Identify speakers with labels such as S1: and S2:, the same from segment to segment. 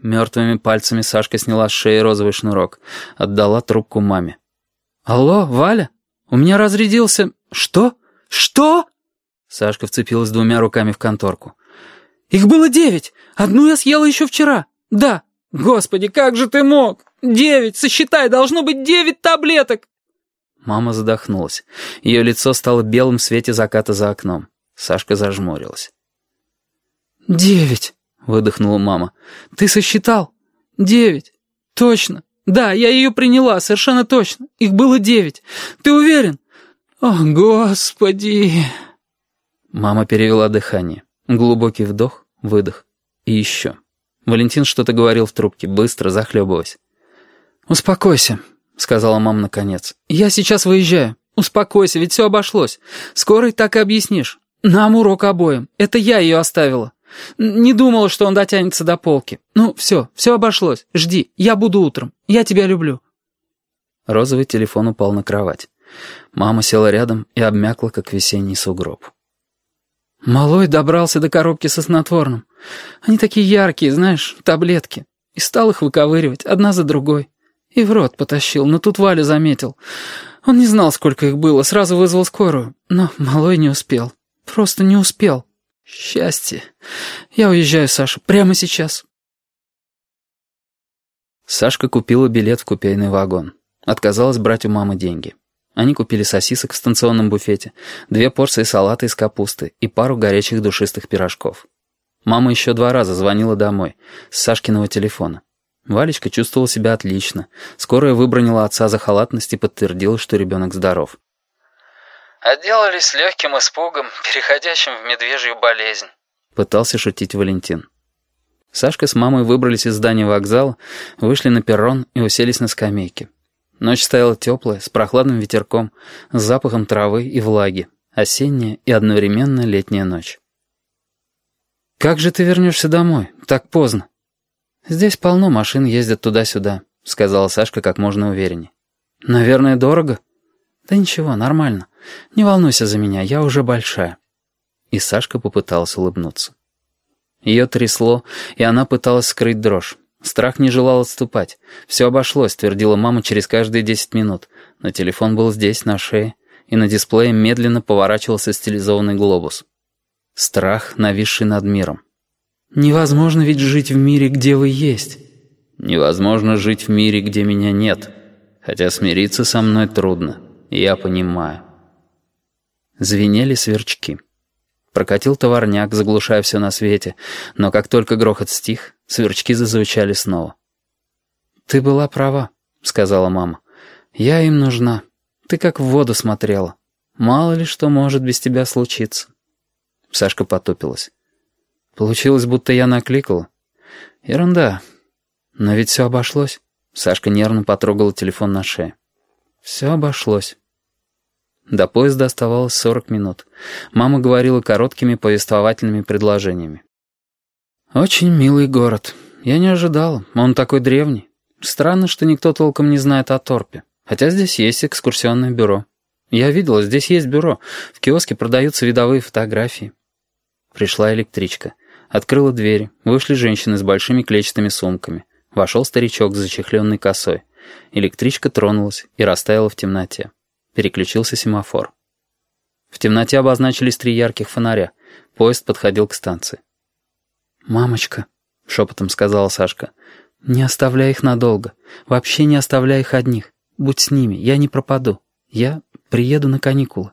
S1: Мертвыми пальцами Сашка сняла с шеи розовый шнурок, отдала трубку маме. «Алло, Валя? У меня разрядился...» «Что? Что?» Сашка вцепилась двумя руками в конторку. «Их было 9. Одну я съела еще вчера. Да. Господи, как же ты мог? 9. Сосчитай, должно быть 9 таблеток!» Мама задохнулась. Ее лицо стало белым в свете заката за окном. Сашка зажмурилась. 9, выдохнула мама. «Ты сосчитал? 9. Точно. Да, я ее приняла, совершенно точно. Их было 9. Ты уверен? О, Господи!» Мама перевела дыхание. Глубокий вдох, выдох. И еще. Валентин что-то говорил в трубке, быстро, захлебываясь. «Успокойся», — сказала мама наконец. «Я сейчас выезжаю. Успокойся, ведь все обошлось. Скоро и так и объяснишь. Нам урок обоим. Это я ее оставила. Не думала, что он дотянется до полки. Ну, все обошлось. Жди, я буду утром. Я тебя люблю». Розовый телефон упал на кровать. Мама села рядом и обмякла, как весенний сугроб. Малой добрался до коробки со снотворным. Они такие яркие, знаешь, таблетки. И стал их выковыривать, одна за другой. И в рот потащил, но тут Валя заметил. Он не знал, сколько их было, сразу вызвал скорую. Но Малой не успел. Просто не успел. Счастье. Я уезжаю, Саша, прямо сейчас. Сашка купила билет в купейный вагон. Отказалась брать у мамы деньги. Они купили сосисок в станционном буфете, 2 порции салата из капусты и пару горячих душистых пирожков. Мама еще 2 раза звонила домой, с Сашкиного телефона. Валечка чувствовала себя отлично. Скорая выбранила отца за халатность и подтвердила, что ребенок здоров. «Отделались легким испугом, переходящим в медвежью болезнь», — пытался шутить Валентин. Сашка с мамой выбрались из здания вокзала, вышли на перрон и уселись на скамейке. Ночь стояла теплая, с прохладным ветерком, с запахом травы и влаги. Осенняя и одновременно летняя ночь. «Как же ты вернешься домой? Так поздно». «Здесь полно машин ездят туда-сюда», — сказала Сашка как можно увереннее. «Наверное, дорого?» «Да ничего, нормально. Не волнуйся за меня, я уже большая». И Сашка попыталась улыбнуться. Ее трясло, и она пыталась скрыть дрожь. Страх не желал отступать. «Все обошлось», — твердила мама через каждые 10 минут. Но телефон был здесь, на шее, и на дисплее медленно поворачивался стилизованный глобус. Страх, нависший над миром. «Невозможно ведь жить в мире, где вы есть». «Невозможно жить в мире, где меня нет. Хотя смириться со мной трудно. Я понимаю». Звенели сверчки. Прокатил товарняк, заглушая все на свете, но как только грохот стих, сверчки зазвучали снова. «Ты была права», — сказала мама. «Я им нужна. Ты как в воду смотрела. Мало ли что может без тебя случиться». Сашка потупилась. «Получилось, будто я накликала. Ерунда. Но ведь все обошлось». Сашка нервно потрогала телефон на шее. «Все обошлось». До поезда оставалось 40 минут. Мама говорила короткими повествовательными предложениями. «Очень милый город. Я не ожидала. Он такой древний. Странно, что никто толком не знает о Торпе. Хотя здесь есть экскурсионное бюро. Я видела, здесь есть бюро. В киоске продаются видовые фотографии». Пришла электричка. Открыла двери. Вышли женщины с большими клетчатыми сумками. Вошел старичок с зачехленной косой. Электричка тронулась и растаяла в темноте. Переключился семафор. В темноте обозначились 3 ярких фонаря. Поезд подходил к станции. «Мамочка», — шепотом сказала Сашка, — «не оставляй их надолго. Вообще не оставляй их одних. Будь с ними, я не пропаду. Я приеду на каникулы».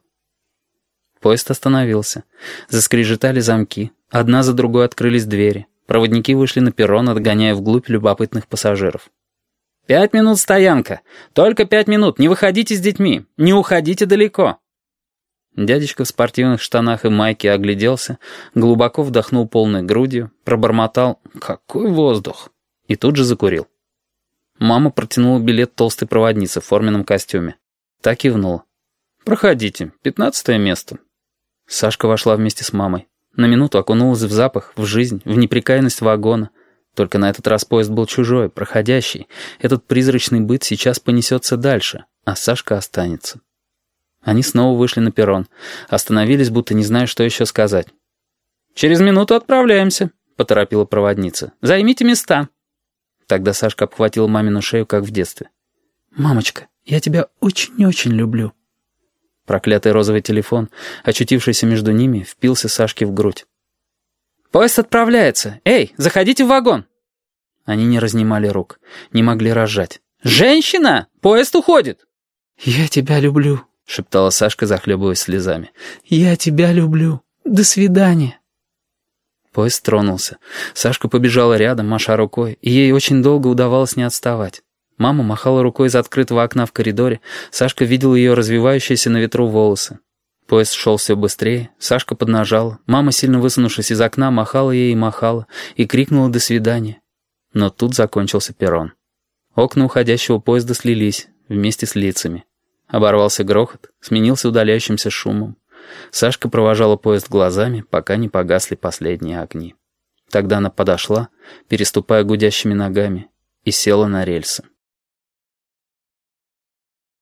S1: Поезд остановился. Заскрежетали замки. Одна за другой открылись двери. Проводники вышли на перрон, отгоняя вглубь любопытных пассажиров. 5 минут стоянка. Только 5 минут. Не выходите с детьми. Не уходите далеко. Дядечка в спортивных штанах и майке огляделся, глубоко вдохнул полной грудью, пробормотал «Какой воздух!» и тут же закурил. Мама протянула билет толстой проводнице в форменном костюме. Та кивнула. «Проходите. 15 место». Сашка вошла вместе с мамой. На минуту окунулась в запах, в жизнь, в неприкаянность вагона. Только на этот раз поезд был чужой, проходящий. Этот призрачный быт сейчас понесется дальше, а Сашка останется. Они снова вышли на перрон. Остановились, будто не зная, что еще сказать. «Через минуту отправляемся», — поторопила проводница. «Займите места». Тогда Сашка обхватила мамину шею, как в детстве. «Мамочка, я тебя очень-очень люблю». Проклятый розовый телефон, очутившийся между ними, впился Сашке в грудь. «Поезд отправляется! Эй, заходите в вагон!» Они не разнимали рук, не могли разжать. «Женщина! Поезд уходит!» «Я тебя люблю», — шептала Сашка, захлебываясь слезами. «Я тебя люблю. До свидания». Поезд тронулся. Сашка побежала рядом, маша рукой, и ей очень долго удавалось не отставать. Мама махала рукой из открытого окна в коридоре. Сашка видел ее развивающиеся на ветру волосы. Поезд шел все быстрее. Сашка поднажала. Мама, сильно высунувшись из окна, махала ей и махала, и крикнула «до свидания». Но тут закончился перрон. Окна уходящего поезда слились вместе с лицами. Оборвался грохот, сменился удаляющимся шумом. Сашка провожала поезд глазами, пока не погасли последние огни. Тогда она подошла, переступая гудящими ногами, и села на рельсы.